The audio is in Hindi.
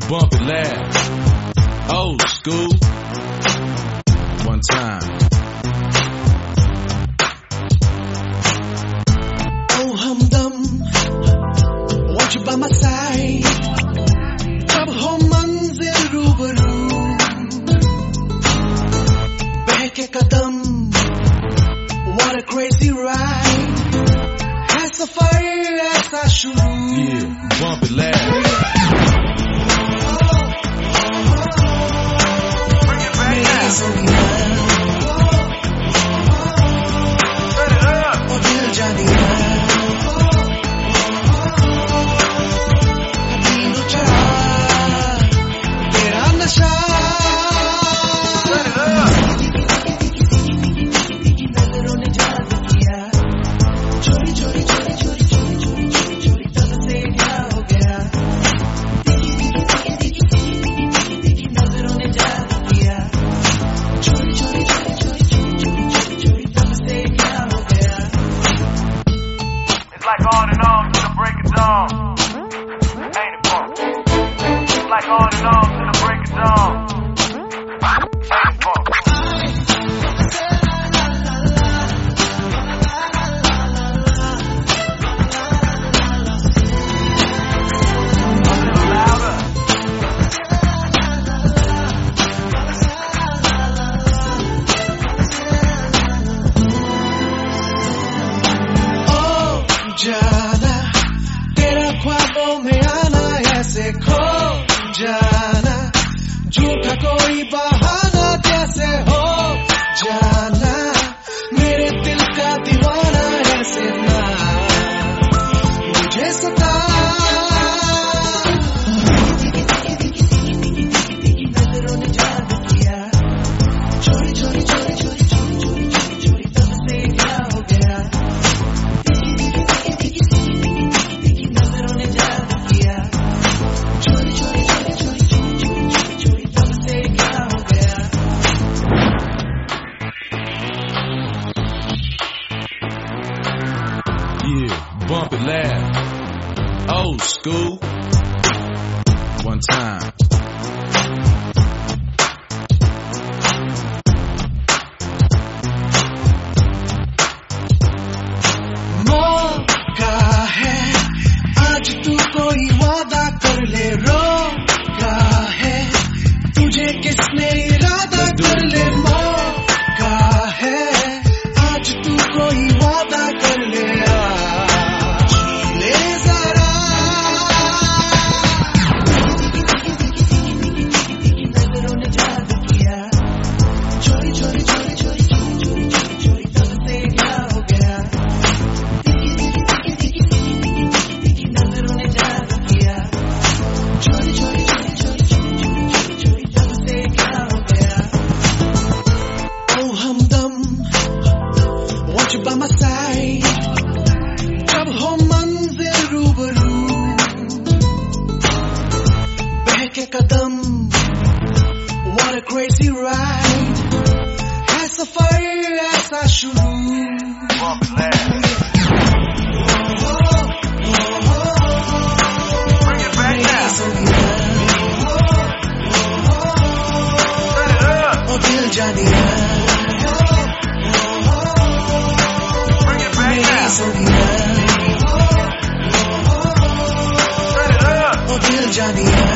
bump it loud. Old school. One time. Oh हमदम, want you by my side. जब हो मंजिल रूबरू, बहके कदम, what a crazy ride. है सफर ऐसा शुरू. Yeah, bump it loud. Like on and on to the break of dawn. Ain't it fun? Like on and on to the break of dawn. Ain't it fun? जाना तेरा ख्वाबों में आना ऐसे खो जाना झूठा कोई बहाना जैसे हो जाना मेरे दिल का दीवाना ऐसे ना मुझे सता नजरों ने जादू किया चोरी चोरी चोरी चोरी चोरी चोरी चोरी तब से क्या हो गया Bump it loud. Old school. One time. मौका है आज तू कोई वादा कर ले रोका है तुझे किसने इरादा कर ले मौका है आज तू कोई वादा कर ले Want you by my side. जब हो मंजिल रूबरू, बहके कदम, what a crazy ride. है सफर ऐसा शुरू. Bump it loud. Bring it back now. ओ दिल जानिया. Oh, dear Johnny.